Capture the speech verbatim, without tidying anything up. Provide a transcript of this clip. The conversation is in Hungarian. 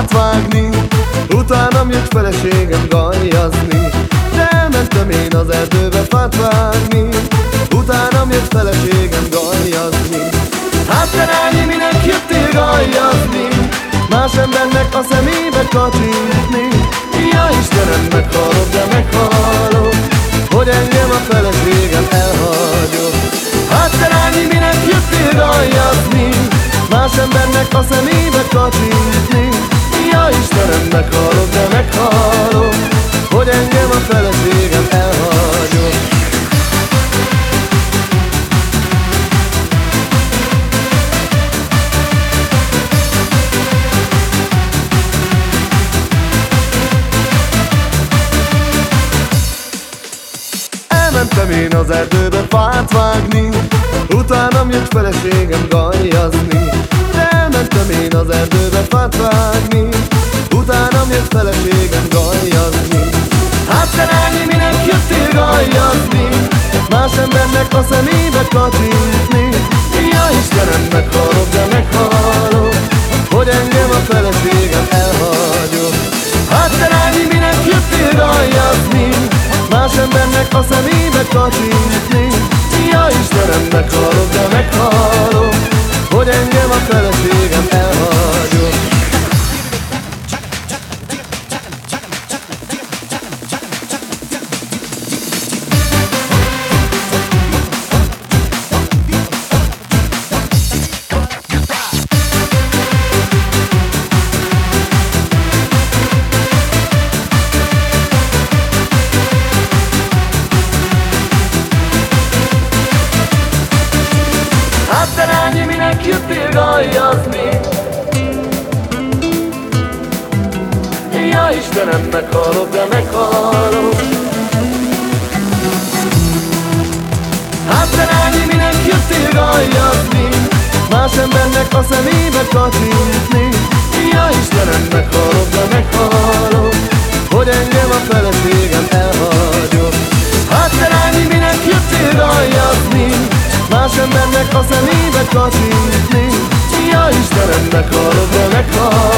fát vágni, utánam jött feleségem galjazni. De elmentem én az erdőbe fát vágni, utánam jött feleségem galjazni. Hát te lányi, minek jöttél galjazni, más embernek a szemébe kacsintni? Ja Istenem, meghalok, de meghalok, hogy engem a feleségem elhagyott. Hát te lányi, minek jöttél galjazni, más embernek a szemébe kacsintni? Ja Istenem, meghalok, de meghalok, hogy engem a feleségem elhagyott. Elmentem én az erdőbe fát vágni, utánam jött feleségem galjazni. De elmentem én az erdőbe fát vágni, utánam jött feleségem galjazni. Hát te lányi, minek jöttél galjazni, más embernek a szemébe kacsintni? Ja Istenem, meghalok, de meghalok, hogy engem a feleségem elhagyott. Hát te lányi, minek jöttél galjazni, más embernek a szemébe kacsintni? Ja Istenem, meghalok, de meghalok, hogy engem a feleségem elhagyott. Hát te lányi, minek jöttél galjazni? Ja Istenem, meghalok, de meghalok. Hát te lányi, minek jöttél galjazni, más embernek a szemébe kacsintni? Ja Istenem, meghalok, de meghalok, hogy engem a feleségem elhagyott. Hát te lányi, minek jöttél galjazni, más embernek a szemébe kacsintni? Ja Istenem, meghalok, de meghalok,